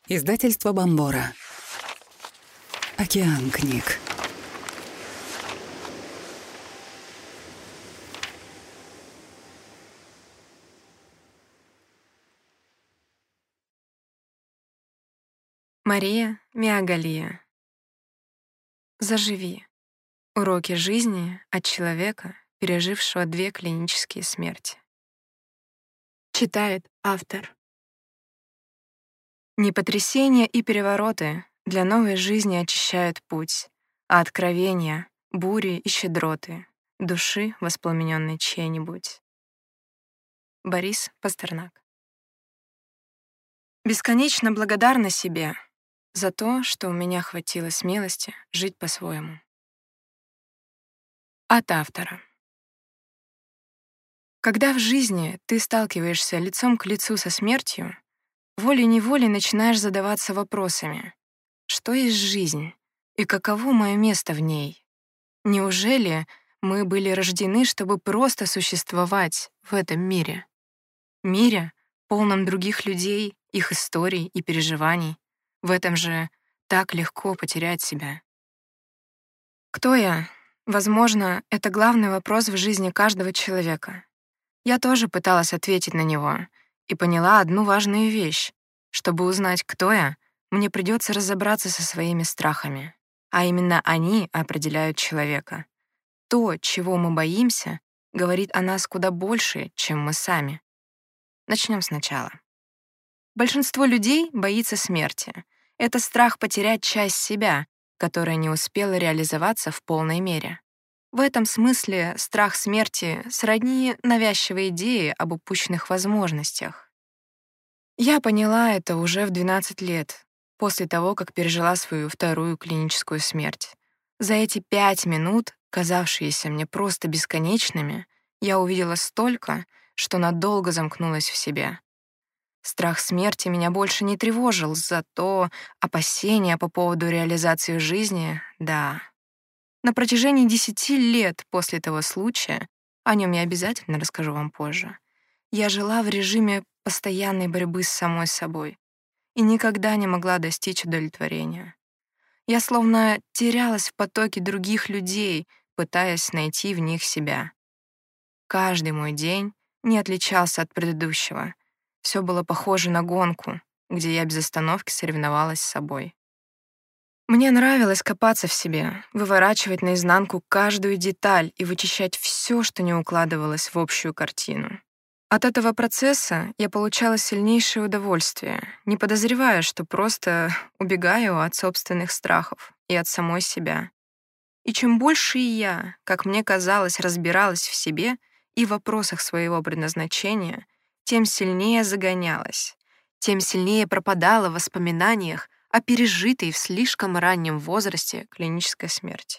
Издательство Бомбора. Океан книг. Мария Миагалия. Заживи. Уроки жизни от человека, пережившего 2 клинические смерти. Читает автор. Не потрясения и перевороты для новой жизни очищают путь, а откровения, бури и щедроты души, воспламененной чьей-нибудь. Борис Пастернак. Бесконечно благодарна себе за то, что у меня хватило смелости жить по-своему. От автора. Когда в жизни ты сталкиваешься лицом к лицу со смертью, волей-неволей начинаешь задаваться вопросами: что есть жизнь и каково мое место в ней? Неужели мы были рождены, чтобы просто существовать в этом мире? Мире, полном других людей, их историй и переживаний. В этом же так легко потерять себя. Кто я? Возможно, это главный вопрос в жизни каждого человека. Я тоже пыталась ответить на него и поняла одну важную вещь. Чтобы узнать, кто я, мне придется разобраться со своими страхами. А именно они определяют человека. То, чего мы боимся, говорит о нас куда больше, чем мы сами. Начнем сначала. Большинство людей боится смерти. Это страх потерять часть себя, которая не успела реализоваться в полной мере. В этом смысле страх смерти сродни навязчивой идее об упущенных возможностях. Я поняла это уже в 12 лет, после того, как пережила свою 2-ю клиническую смерть. За эти 5 минут, казавшиеся мне просто бесконечными, я увидела столько, что надолго замкнулась в себе. Страх смерти меня больше не тревожил, зато опасения по поводу реализации жизни — да. На протяжении 10 лет после того случая, о нем я обязательно расскажу вам позже, я жила в режиме постоянной борьбы с самой собой и никогда не могла достичь удовлетворения. Я словно терялась в потоке других людей, пытаясь найти в них себя. Каждый мой день не отличался от предыдущего. Все было похоже на гонку, где я без остановки соревновалась с собой. Мне нравилось копаться в себе, выворачивать наизнанку каждую деталь и вычищать все, что не укладывалось в общую картину. От этого процесса я получала сильнейшее удовольствие, не подозревая, что просто убегаю от собственных страхов и от самой себя. И чем больше я, как мне казалось, разбиралась в себе и в вопросах своего предназначения, тем сильнее загонялась, тем сильнее пропадала в воспоминаниях о пережитой в слишком раннем возрасте клинической смерти.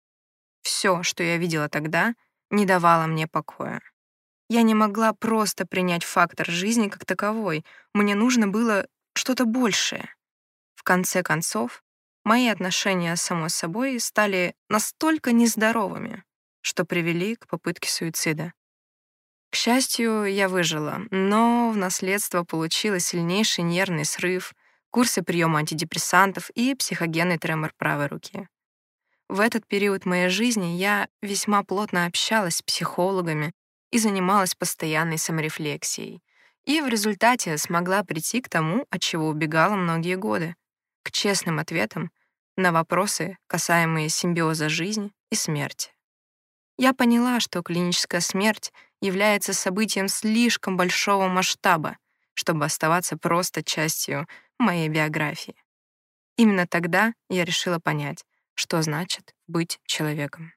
Все, что я видела тогда, не давало мне покоя. Я не могла просто принять фактор жизни как таковой, мне нужно было что-то большее. В конце концов, мои отношения с самой собой стали настолько нездоровыми, что привели к попытке суицида. К счастью, я выжила, но в наследство получила сильнейший нервный срыв, курсы приема антидепрессантов и психогенный тремор правой руки. В этот период моей жизни я весьма плотно общалась с психологами и занималась постоянной саморефлексией. И в результате смогла прийти к тому, от чего убегала многие годы, к честным ответам на вопросы, касаемые симбиоза жизни и смерти. Я поняла, что клиническая смерть является событием слишком большого масштаба, чтобы оставаться просто частью моей биографии. Именно тогда я решила понять, что значит быть человеком.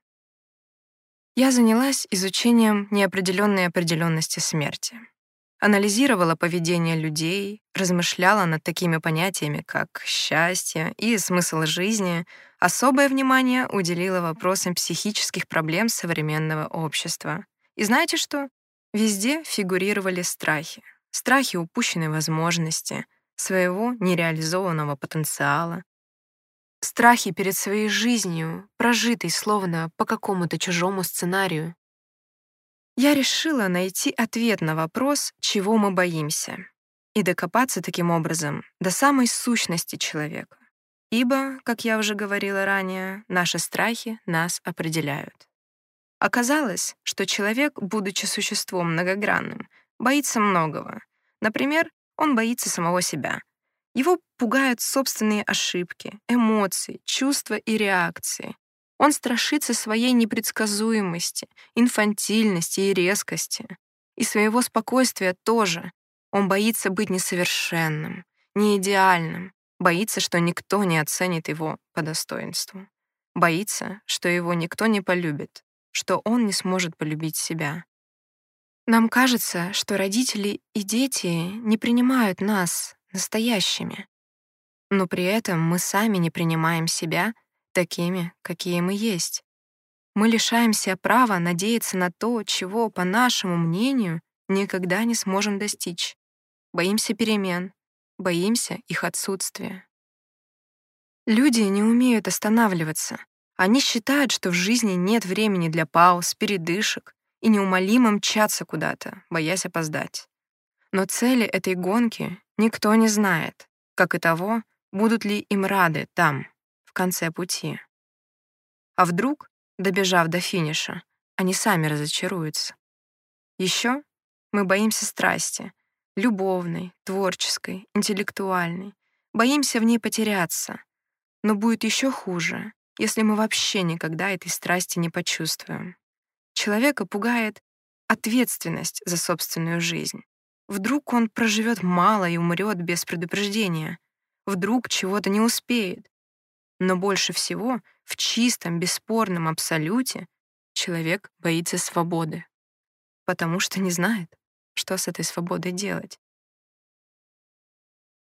Я занялась изучением неопределенной определенности смерти. Анализировала поведение людей, размышляла над такими понятиями, как счастье и смысл жизни, особое внимание уделила вопросам психических проблем современного общества. И знаете что? Везде фигурировали страхи. Страхи упущенной возможности, своего нереализованного потенциала, страхи перед своей жизнью, прожитой словно по какому-то чужому сценарию. Я решила найти ответ на вопрос, чего мы боимся. и докопаться таким образом до самой сущности человека. Ибо, как я уже говорила ранее, наши страхи нас определяют. Оказалось, что человек, будучи существом многогранным, боится многого. Например, он боится самого себя. Его пугают собственные ошибки, эмоции, чувства и реакции. Он страшится своей непредсказуемости, инфантильности и резкости. И своего спокойствия тоже. Он боится быть несовершенным, неидеальным, боится, что никто не оценит его по достоинству. Боится, что его никто не полюбит, что он не сможет полюбить себя. Нам кажется, что родители и дети не принимают нас настоящими, но при этом мы сами не принимаем себя такими, какие мы есть. Мы лишаемся права надеяться на то, чего, по нашему мнению, никогда не сможем достичь. Боимся перемен, боимся их отсутствия. Люди не умеют останавливаться. Они считают, что в жизни нет времени для пауз, передышек, и неумолимо мчатся куда-то, боясь опоздать. Но цели этой гонки никто не знает, как и того, будут ли им рады там, в конце пути. А вдруг, добежав до финиша, они сами разочаруются. Еще мы боимся страсти, любовной, творческой, интеллектуальной. Боимся в ней потеряться. Но будет еще хуже, если мы вообще никогда этой страсти не почувствуем. Человека пугает ответственность за собственную жизнь. Вдруг он проживет мало и умрет без предупреждения. Вдруг чего-то не успеет. Но больше всего в чистом, бесспорном абсолюте человек боится свободы, потому что не знает, что с этой свободой делать.